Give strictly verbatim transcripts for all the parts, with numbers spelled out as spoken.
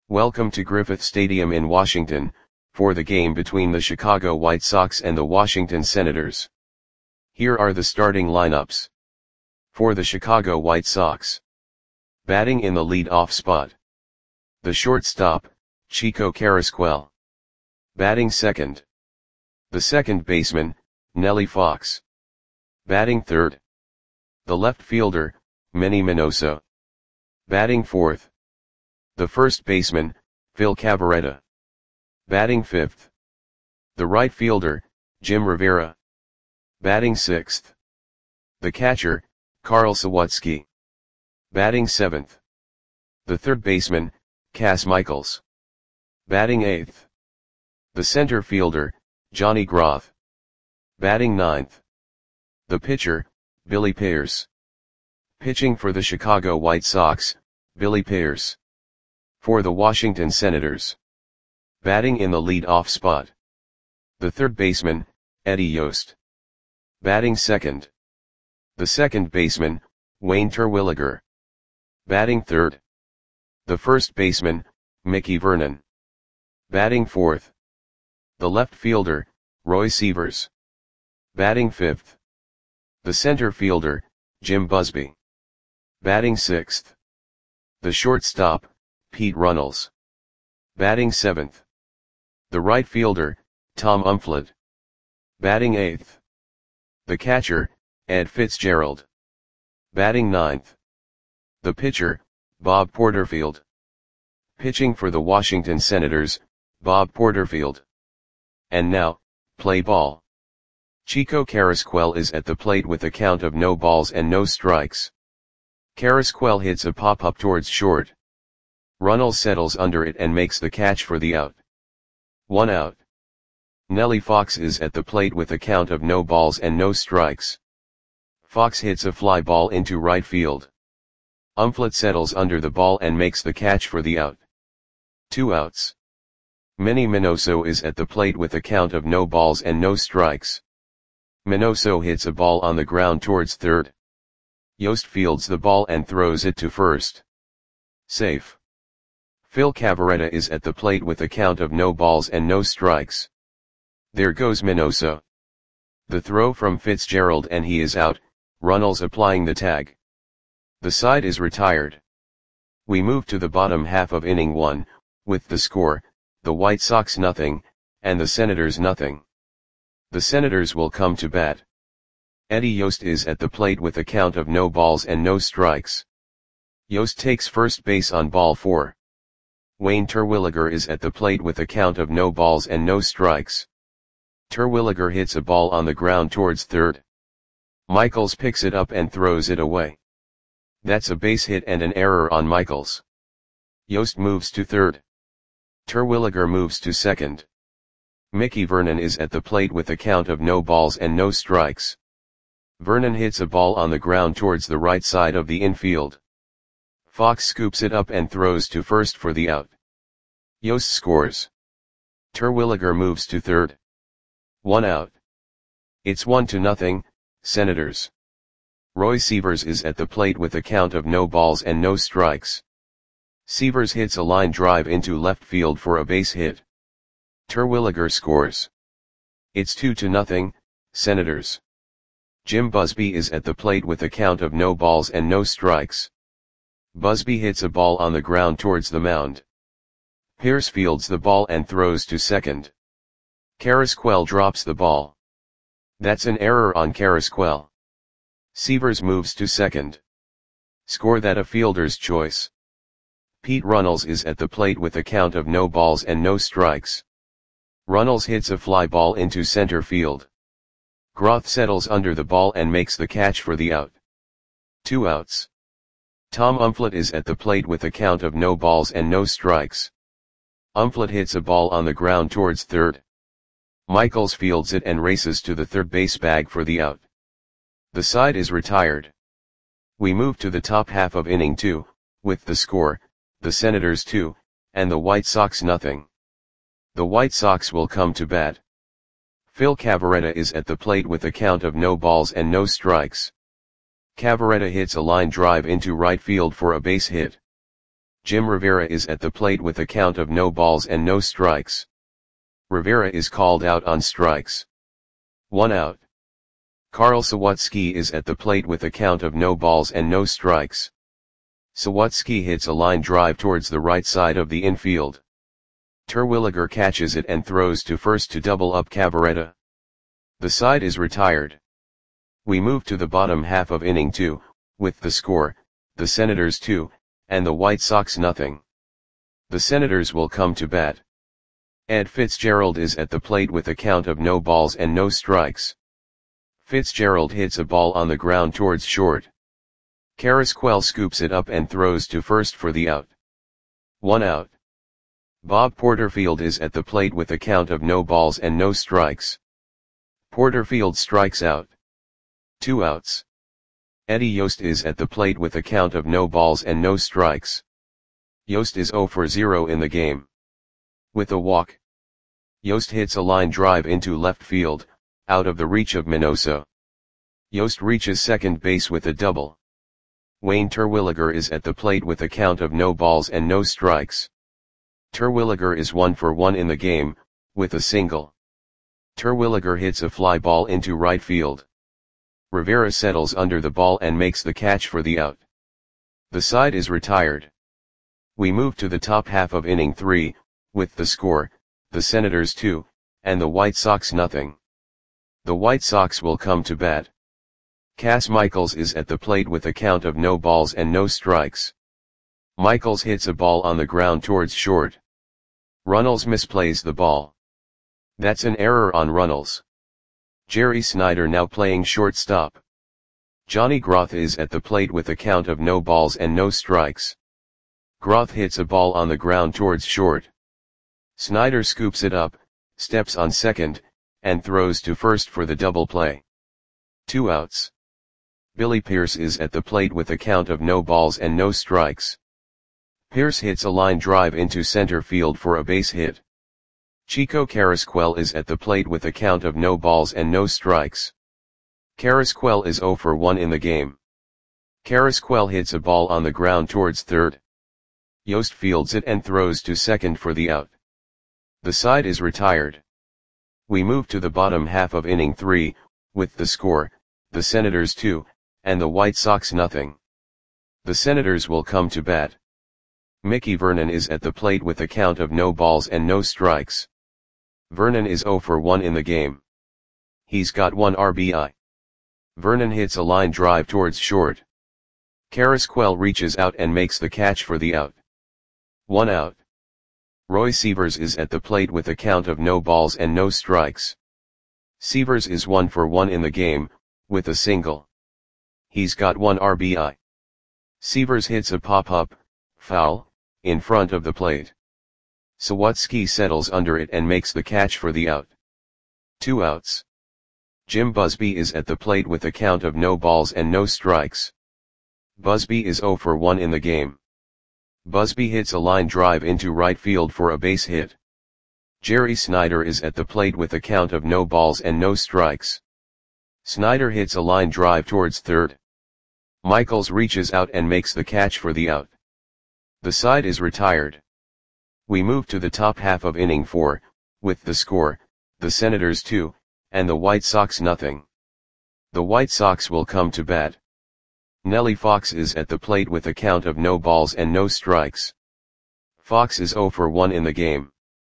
Welcome to Griffith Stadium in Washington, for the game between the Chicago White Sox and the Washington Senators. Here are the starting lineups. For the Chicago White Sox. Batting in the lead-off spot. The shortstop, Chico Carrasquel. Batting second. The second baseman, Nellie Fox. Batting third. The left fielder, Manny Minoso. Batting fourth. The first baseman, Phil Cavarretta. Batting fifth. The right fielder, Jim Rivera. Batting sixth. The catcher, Carl Sawatsky. Batting seventh. The third baseman, Cas Michaels. Batting eighth. The center fielder, Johnny Groth. Batting ninth. The pitcher, Billy Pierce. Pitching for the Chicago White Sox, Billy Pierce. For the Washington Senators. Batting in the lead-off spot. The third baseman, Eddie Yost. Batting second. The second baseman, Wayne Terwilliger. Batting third. The first baseman, Mickey Vernon. Batting fourth. The left fielder, Roy Sievers. Batting fifth. The center fielder, Jim Busby. Batting sixth. The shortstop, Pete Runnels. Batting seventh. The right fielder, Tom Umflett. Batting eighth. The catcher, Ed Fitzgerald. Batting ninth. The pitcher, Bob Porterfield. Pitching for the Washington Senators, Bob Porterfield. And now, play ball. Chico Carrasquel is at the plate with a count of no balls and no strikes. Carrasquel hits a pop-up towards short. Runnels settles under it and makes the catch for the out. One out. Nellie Fox is at the plate with a count of no balls and no strikes. Fox hits a fly ball into right field. Umflett settles under the ball and makes the catch for the out. Two outs. Manny Minoso is at the plate with a count of no balls and no strikes. Minoso hits a ball on the ground towards third. Yost fields the ball and throws it to first. Safe. Phil Cavarretta is at the plate with a count of no balls and no strikes. There goes Minoso. The throw from Fitzgerald and he is out, Runnels applying the tag. The side is retired. We move to the bottom half of inning one, with the score, the White Sox nothing, and the Senators nothing. The Senators will come to bat. Eddie Yost is at the plate with a count of no balls and no strikes. Yost takes first base on ball four. Wayne Terwilliger is at the plate with a count of no balls and no strikes. Terwilliger hits a ball on the ground towards third. Michaels picks it up and throws it away. That's a base hit and an error on Michaels. Yost moves to third. Terwilliger moves to second. Mickey Vernon is at the plate with a count of no balls and no strikes. Vernon hits a ball on the ground towards the right side of the infield. Fox scoops it up and throws to first for the out. Yost scores. Terwilliger moves to third. One out. It's one to nothing, Senators. Roy Sievers is at the plate with a count of no balls and no strikes. Sievers hits a line drive into left field for a base hit. Terwilliger scores. It's two to nothing, Senators. Jim Busby is at the plate with a count of no balls and no strikes. Busby hits a ball on the ground towards the mound. Pierce fields the ball and throws to second. Carrasquel drops the ball. That's an error on Carrasquel. Sievers moves to second. Score that a fielder's choice. Pete Runnels is at the plate with a count of no balls and no strikes. Runnels hits a fly ball into center field. Groth settles under the ball and makes the catch for the out. Two outs. Tom Umflett is at the plate with a count of no balls and no strikes. Umflett hits a ball on the ground towards third. Michaels fields it and races to the third base bag for the out. The side is retired. We move to the top half of inning two, with the score, the Senators two, and the White Sox nothing. The White Sox will come to bat. Phil Cavarretta is at the plate with a count of no balls and no strikes. Cavarretta hits a line drive into right field for a base hit. Jim Rivera is at the plate with a count of no balls and no strikes. Rivera is called out on strikes. One out. Carl Sawatsky is at the plate with a count of no balls and no strikes. Sawatsky hits a line drive towards the right side of the infield. Terwilliger catches it and throws to first to double up Cavaretta. The side is retired. We move to the bottom half of inning two, with the score, the Senators two, and the White Sox nothing. The Senators will come to bat. Ed Fitzgerald is at the plate with a count of no balls and no strikes. Fitzgerald hits a ball on the ground towards short. Carrasquel scoops it up and throws to first for the out. One out. Bob Porterfield is at the plate with a count of no balls and no strikes. Porterfield strikes out. Two outs. Eddie Yost is at the plate with a count of no balls and no strikes. Yost is zero for zero in the game. With a walk, Yost hits a line drive into left field, out of the reach of Minoso. Yost reaches second base with a double. Wayne Terwilliger is at the plate with a count of no balls and no strikes. Terwilliger is one for one in the game, with a single. Terwilliger hits a fly ball into right field. Rivera settles under the ball and makes the catch for the out. The side is retired. We move to the top half of inning three, with the score, the Senators two, and the White Sox nothing. The White Sox will come to bat. Cass Michaels is at the plate with a count of no balls and no strikes. Michaels hits a ball on the ground towards short. Runnels misplays the ball. That's an error on Runnels. Jerry Snyder now playing shortstop. Johnny Groth is at the plate with a count of no balls and no strikes. Groth hits a ball on the ground towards short. Snyder scoops it up, steps on second, and throws to first for the double play. Two outs. Billy Pierce is at the plate with a count of no balls and no strikes. Pierce hits a line drive into center field for a base hit. Chico Carrasquel is at the plate with a count of no balls and no strikes. Carrasquel is zero for one in the game. Carrasquel hits a ball on the ground towards third. Yost fields it and throws to second for the out. The side is retired. We move to the bottom half of inning three, with the score, the Senators two, and the White Sox nothing. The Senators will come to bat. Mickey Vernon is at the plate with a count of no balls and no strikes. Vernon is zero for one in the game. He's got one R B I. Vernon hits a line drive towards short. Carrasquel reaches out and makes the catch for the out. One out. Roy Sievers is at the plate with a count of no balls and no strikes. Sievers is one for one in the game, with a single. He's got one R B I. Sievers hits a pop-up, foul, in front of the plate. Sawatsky settles under it and makes the catch for the out. Two outs. Jim Busby is at the plate with a count of no balls and no strikes. Busby is zero for one in the game. Busby hits a line drive into right field for a base hit. Jerry Snyder is at the plate with a count of no balls and no strikes. Snyder hits a line drive towards third. Michaels reaches out and makes the catch for the out. The side is retired. We move to the top half of inning four, with the score, the Senators two, and the White Sox nothing. The White Sox will come to bat. Nellie Fox is at the plate with a count of no balls and no strikes. Fox is zero for one in the game.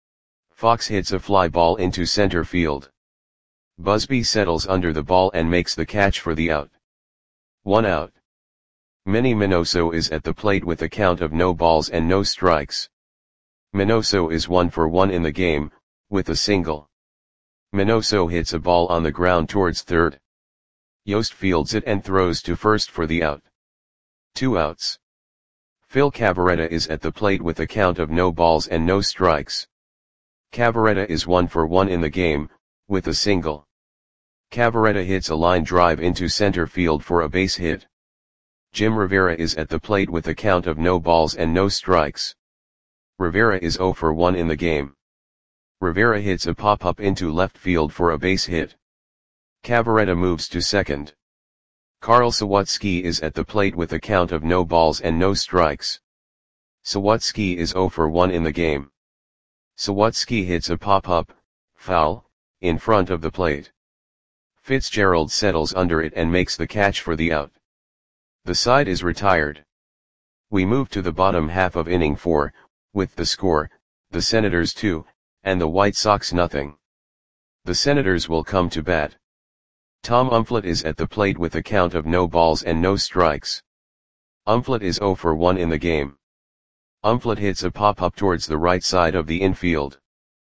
Fox hits a fly ball into center field. Busby settles under the ball and makes the catch for the out. One out. Manny Minoso is at the plate with a count of no balls and no strikes. Minoso is one for one in the game, with a single. Minoso hits a ball on the ground towards third. Yost fields it and throws to first for the out. Two outs. Phil Cavaretta is at the plate with a count of no balls and no strikes. Cavaretta is one for one in the game, with a single. Cavaretta hits a line drive into center field for a base hit. Jim Rivera is at the plate with a count of no balls and no strikes. Rivera is zero for one in the game. Rivera hits a pop-up into left field for a base hit. Cavaretta moves to second. Carl Sawatsky is at the plate with a count of no balls and no strikes. Sawatsky is zero for one in the game. Sawatsky hits a pop-up, foul, in front of the plate. Fitzgerald settles under it and makes the catch for the out. The side is retired. We move to the bottom half of inning four, with the score, the Senators two, and the White Sox nothing. The Senators will come to bat. Tom Umflett is at the plate with a count of no balls and no strikes. Umflett is zero for one in the game. Umflett hits a pop-up towards the right side of the infield.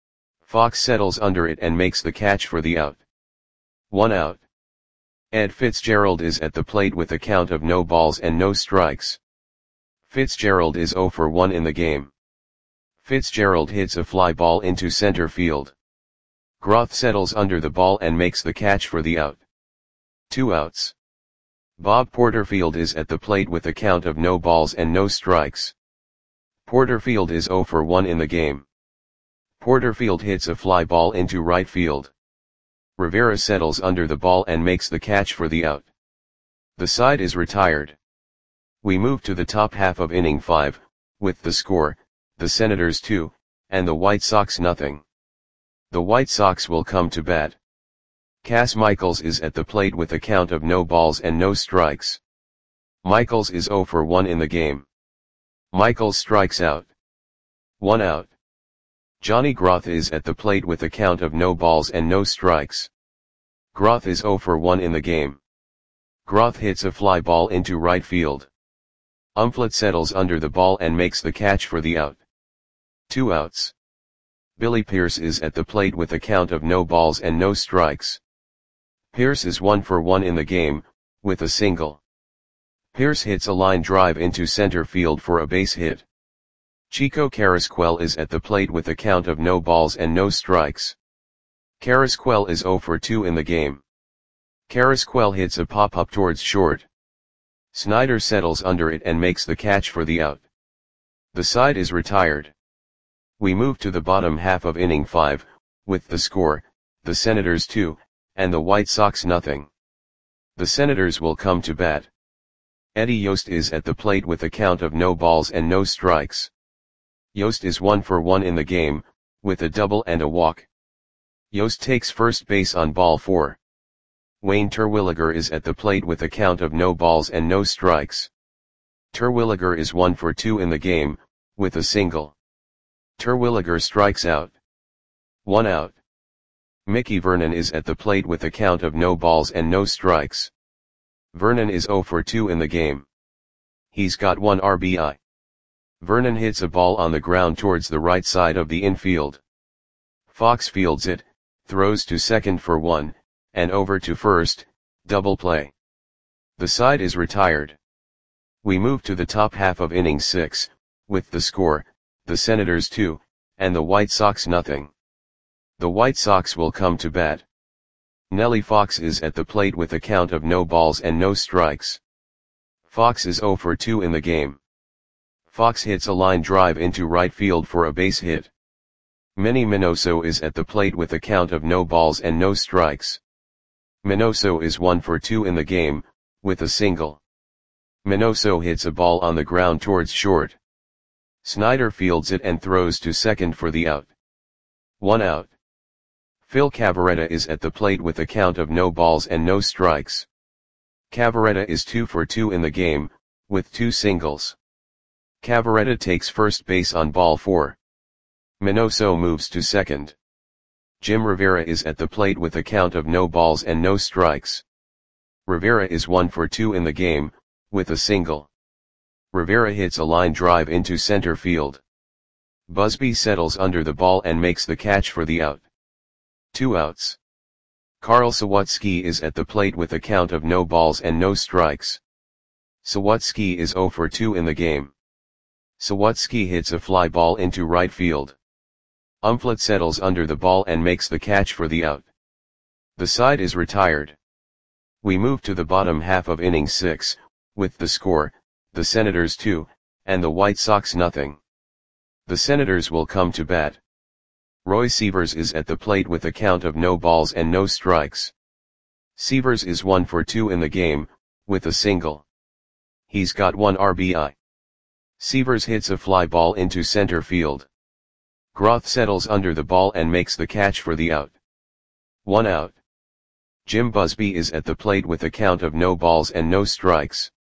Fox settles under it and makes the catch for the out. One out. Ed Fitzgerald is at the plate with a count of no balls and no strikes. Fitzgerald is zero for one in the game. Fitzgerald hits a fly ball into center field. Groth settles under the ball and makes the catch for the out. Two outs. Bob Porterfield is at the plate with a count of no balls and no strikes. Porterfield is zero for one in the game. Porterfield hits a fly ball into right field. Rivera settles under the ball and makes the catch for the out. The side is retired. We move to the top half of inning five, with the score, the Senators two, and the White Sox nothing. The White Sox will come to bat. Cass Michaels is at the plate with a count of no balls and no strikes. Michaels is zero for one in the game. Michaels strikes out. One out. Johnny Groth is at the plate with a count of no balls and no strikes. Groth is zero for one in the game. Groth hits a fly ball into right field. Umflett settles under the ball and makes the catch for the out. Two outs. Billy Pierce is at the plate with a count of no balls and no strikes. Pierce is one for one in the game, with a single. Pierce hits a line drive into center field for a base hit. Chico Carrasquel is at the plate with a count of no balls and no strikes. Carrasquel is zero for two in the game. Carrasquel hits a pop-up towards short. Snyder settles under it and makes the catch for the out. The side is retired. We move to the bottom half of inning five, with the score, the Senators two, and the White Sox nothing. The Senators will come to bat. Eddie Yost is at the plate with a count of no balls and no strikes. Yost is one for one in the game, with a double and a walk. Yost takes first base on ball four. Wayne Terwilliger is at the plate with a count of no balls and no strikes. Terwilliger is one for two in the game, with a single. Terwilliger strikes out. One out. Mickey Vernon is at the plate with a count of no balls and no strikes. Vernon is zero for two in the game. He's got one R B I. Vernon hits a ball on the ground towards the right side of the infield. Fox fields it, throws to second for one, and over to first, double play. The side is retired. We move to the top half of inning six, with the score, the Senators two, and the White Sox nothing. The White Sox will come to bat. Nellie Fox is at the plate with a count of no balls and no strikes. Fox is zero for two in the game. Fox hits a line drive into right field for a base hit. Manny Minoso is at the plate with a count of no balls and no strikes. Minoso is one for two in the game, with a single. Minoso hits a ball on the ground towards short. Snyder fields it and throws to second for the out. One out. Phil Cavarretta is at the plate with a count of no balls and no strikes. Cavarretta is two for two in the game, with two singles. Cavarretta takes first base on ball four. Minoso moves to second. Jim Rivera is at the plate with a count of no balls and no strikes. Rivera is one for two in the game, with a single. Rivera hits a line drive into center field. Busby settles under the ball and makes the catch for the out. Two outs. Carl Sawatsky is at the plate with a count of no balls and no strikes. Sawatsky is zero for two in the game. Sawatsky hits a fly ball into right field. Umflett settles under the ball and makes the catch for the out. The side is retired. We move to the bottom half of inning six, with the score, the Senators two, and the White Sox nothing. The Senators will come to bat. Roy Sievers is at the plate with a count of no balls and no strikes. Sievers is one for two in the game, with a single. He's got one R B I. Sievers hits a fly ball into center field. Groth settles under the ball and makes the catch for the out. One out. Jim Busby is at the plate with a count of no balls and no strikes.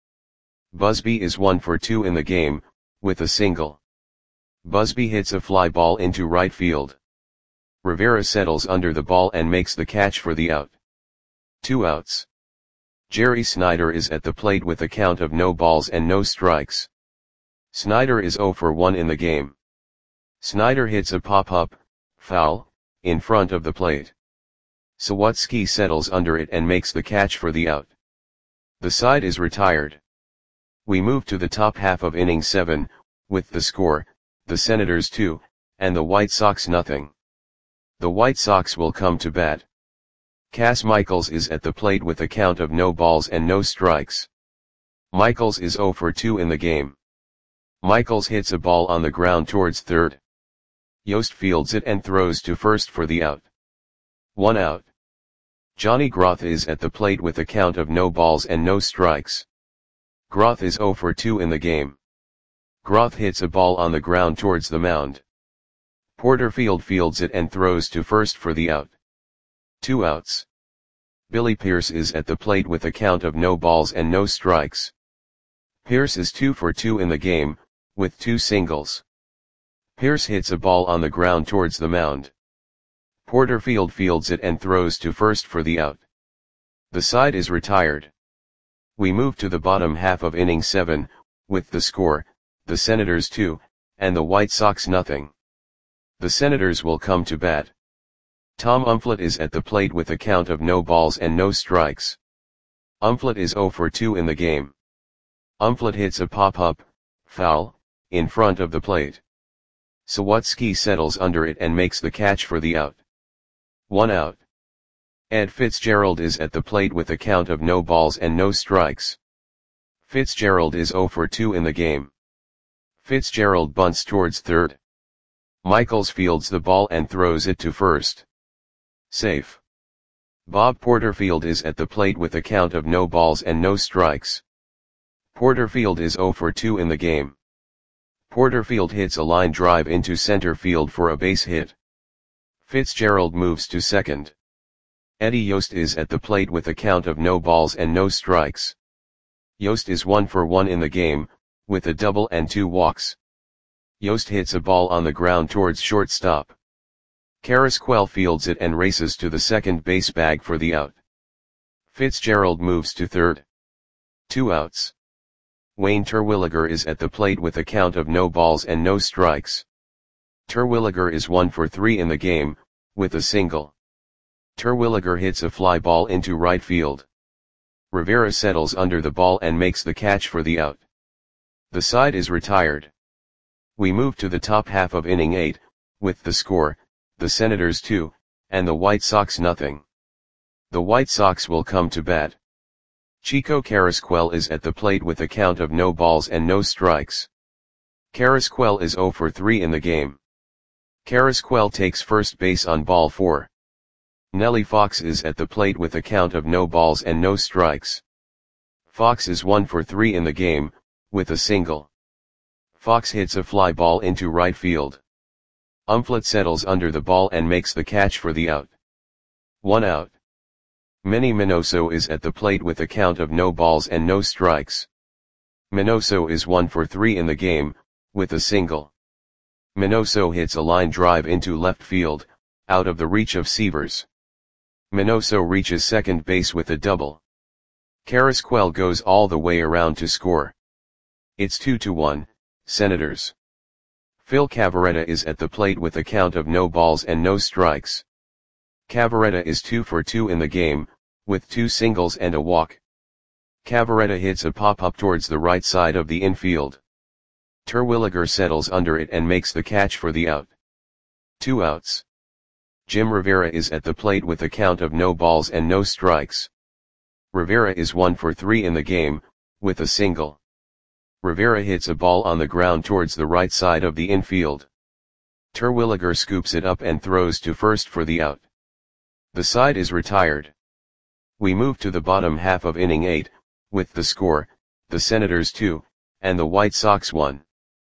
Busby is one for two in the game, with a single. Busby hits a fly ball into right field. Rivera settles under the ball and makes the catch for the out. Two outs. Jerry Snyder is at the plate with a count of no balls and no strikes. Snyder is zero for one in the game. Snyder hits a pop-up, foul, in front of the plate. Sawatsky settles under it and makes the catch for the out. The side is retired. We move to the top half of inning seven, with the score, the Senators two, and the White Sox nothing. The White Sox will come to bat. Cass Michaels is at the plate with a count of no balls and no strikes. Michaels is zero for two in the game. Michaels hits a ball on the ground towards third. Yost fields it and throws to first for the out. One out. Johnny Groth is at the plate with a count of no balls and no strikes. Groth is zero for two in the game. Groth hits a ball on the ground towards the mound. Porterfield fields it and throws to first for the out. Two outs. Billy Pierce is at the plate with a count of no balls and no strikes. Pierce is two for two in the game, with two singles. Pierce hits a ball on the ground towards the mound. Porterfield fields it and throws to first for the out. The side is retired. We move to the bottom half of inning seven, with the score, the Senators two, and the White Sox nothing. The Senators will come to bat. Tom Umflett is at the plate with a count of no balls and no strikes. Umflett is zero for two in the game. Umflett hits a pop-up, foul, in front of the plate. Sawatsky settles under it and makes the catch for the out. One out. Ed Fitzgerald is at the plate with a count of no balls and no strikes. Fitzgerald is zero for two in the game. Fitzgerald bunts towards third. Michaels fields the ball and throws it to first. Safe. Bob Porterfield is at the plate with a count of no balls and no strikes. Porterfield is zero for two in the game. Porterfield hits a line drive into center field for a base hit. Fitzgerald moves to second. Eddie Yost is at the plate with a count of no balls and no strikes. Yost is one for one in the game, with a double and two walks. Yost hits a ball on the ground towards shortstop. Carrasquel fields it and races to the second base bag for the out. Fitzgerald moves to third. Two outs. Wayne Terwilliger is at the plate with a count of no balls and no strikes. Terwilliger is one for three in the game, with a single. Terwilliger hits a fly ball into right field. Rivera settles under the ball and makes the catch for the out. The side is retired. We move to the top half of inning eight, with the score, the Senators two, and the White Sox nothing. The White Sox will come to bat. Chico Carrasquel is at the plate with a count of no balls and no strikes. Carrasquel is zero for three in the game. Carrasquel takes first base on ball four. Nellie Fox is at the plate with a count of no balls and no strikes. Fox is one for three in the game, with a single. Fox hits a fly ball into right field. Umflett settles under the ball and makes the catch for the out. One out. Manny Minoso is at the plate with a count of no balls and no strikes. Minoso is one for three in the game, with a single. Minoso hits a line drive into left field, out of the reach of Sievers. Minoso reaches second base with a double. Carrasquel goes all the way around to score. It's two to one, Senators. Phil Cavarretta is at the plate with a count of no balls and no strikes. Cavarretta is two for two in the game, with two singles and a walk. Cavarretta hits a pop-up towards the right side of the infield. Terwilliger settles under it and makes the catch for the out. Two outs. Jim Rivera is at the plate with a count of no balls and no strikes. Rivera is one for three in the game, with a single. Rivera hits a ball on the ground towards the right side of the infield. Terwilliger scoops it up and throws to first for the out. The side is retired. We move to the bottom half of inning eight, with the score, the Senators two, and the White Sox one.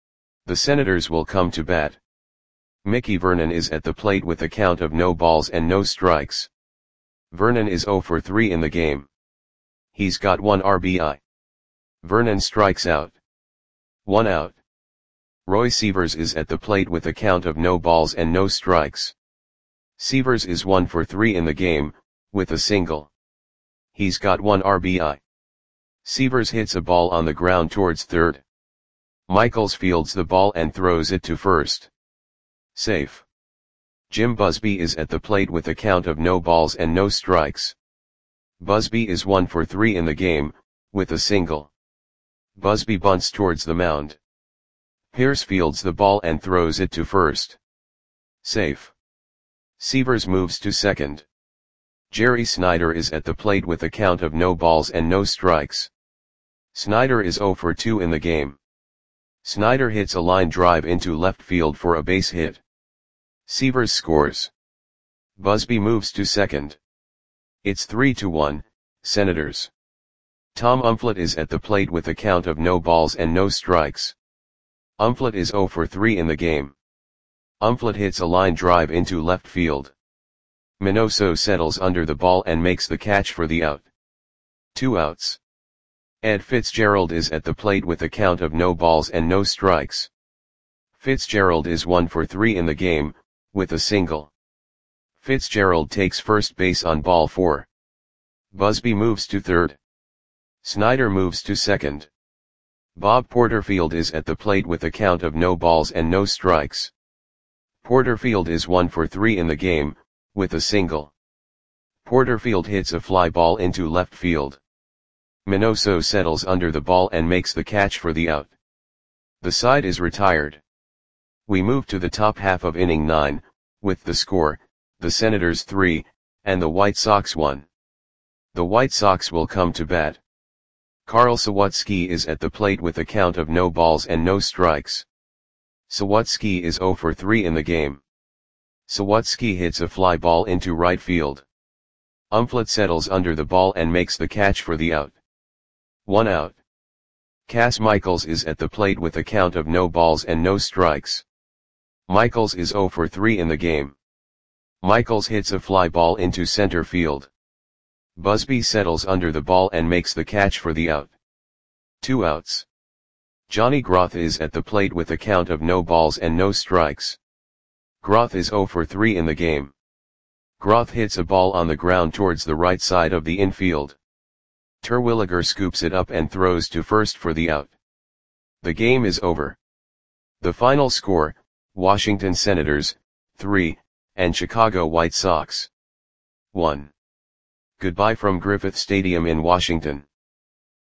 The Senators will come to bat. Mickey Vernon is at the plate with a count of no balls and no strikes. Vernon is oh for three in the game. He's got one R B I. Vernon strikes out. One out. Roy Sievers is at the plate with a count of no balls and no strikes. Sievers is one for three in the game, with a single. He's got one R B I. Sievers hits a ball on the ground towards third. Michaels fields the ball and throws it to first. Safe. Jim Busby is at the plate with a count of no balls and no strikes. Busby is one for three in the game, with a single. Busby bunts towards the mound. Pierce fields the ball and throws it to first. Safe. Sievers moves to second. Jerry Snyder is at the plate with a count of no balls and no strikes. Snyder is oh for two in the game. Snyder hits a line drive into left field for a base hit. Sievers scores. Busby moves to second. It's three to one, Senators. Tom Umflett is at the plate with a count of no balls and no strikes. Umflett is oh for three in the game. Umflett hits a line drive into left field. Minoso settles under the ball and makes the catch for the out. Two outs. Ed Fitzgerald is at the plate with a count of no balls and no strikes. Fitzgerald is one for three in the game, with a single. Fitzgerald takes first base on ball four. Busby moves to third. Snyder moves to second. Bob Porterfield is at the plate with a count of no balls and no strikes. Porterfield is one for three in the game, with a single. Porterfield hits a fly ball into left field. Minoso settles under the ball and makes the catch for the out. The side is retired. We move to the top half of inning nine, with the score, the Senators three, and the White Sox one. The White Sox will come to bat. Carl Sawatsky is at the plate with a count of no balls and no strikes. Sawatsky is oh for three in the game. Sawatsky hits a fly ball into right field. Umflett settles under the ball and makes the catch for the out. One out. Cass Michaels is at the plate with a count of no balls and no strikes. Michaels is oh for three in the game. Michaels hits a fly ball into center field. Busby settles under the ball and makes the catch for the out. Two outs. Johnny Groth is at the plate with a count of no balls and no strikes. Groth is oh for three in the game. Groth hits a ball on the ground towards the right side of the infield. Terwilliger scoops it up and throws to first for the out. The game is over. The final score, Washington Senators, three, and Chicago White Sox, one. Goodbye from Griffith Stadium in Washington.